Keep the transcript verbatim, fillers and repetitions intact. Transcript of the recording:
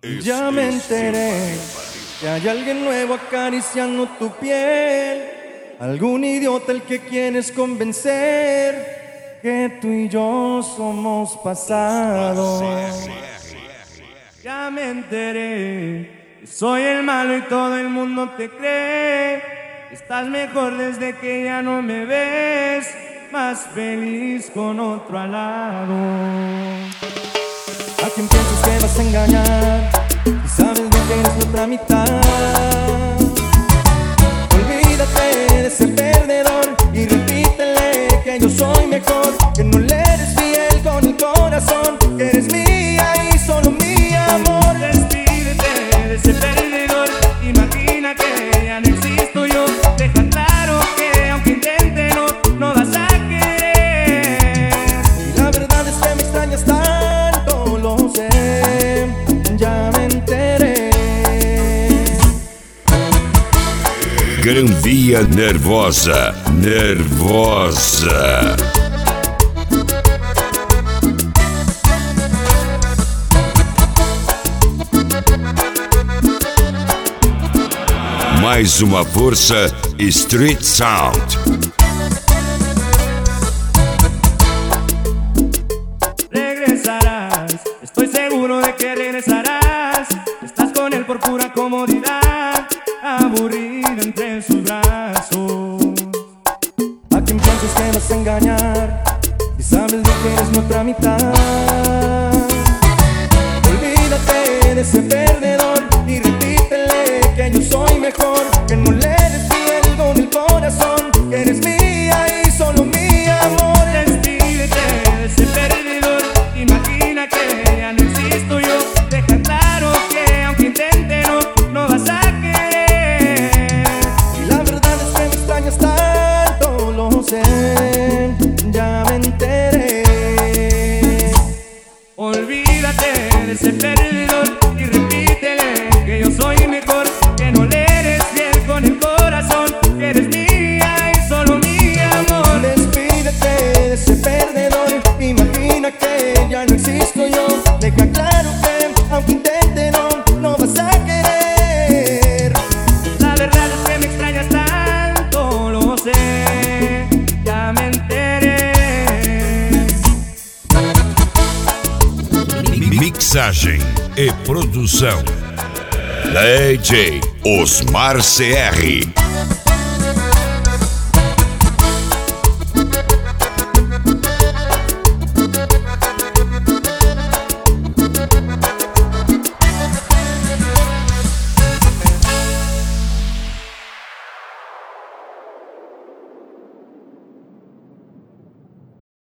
Ya me enteré que hay alguien nuevo acariciando tu piel, algún idiota el que quieres convencer que tú y yo somos pasado. Ya me enteré que soy el malo y todo el mundo te cree. Estás mejor desde que ya no me ves, más feliz con otro al lado. ¿A quién piensas que vas a engañar? Y sabes bien que eres la otra mitad. Olvídate de ser perdedor y repítele que yo soy mejor, que no le eres fiel con el corazón, que eres mía y solo mi amor. Despídete de ser perdedor, imagina que ya no existo yo. Deja claro que aunque intente no, no vas a querer. Y la verdad es que me extrañas tanto, lo sé, ya me enteré. Gran Via Nervosa, Nervosa. Mais uma força Street Sound. Regresarás, estoy seguro de que regresarás. Estás con él por pura comodidad, aburrida entre sus brazos. ¿A quién piensas que vas a engañar? Y sabes bien que eres mi otra mitad. Olvídate de ser perdedor y repítele que yo soy mejor, que no le eres fiel con el corazón, que eres mía y solo mi amor. Despídete de ser perdedor, imagina que ya no existo yo. Deja claro que aunque intente no, no vas a querer. Y la verdad es que me extrañas tanto, lo sé, ya me enteré. Olvídate de ser perdedor y repítele que yo soy mejor, que no le eres fiel con el corazón, que eres mía y solo mi amor. Despídete de ser perdedor, imagina que ya no existo yo. Deja claro que aunque intente no, no vas a querer. La verdad es que me extrañas tanto, lo sé, ya me enteré. Mixagem e produção D J Osmar C R.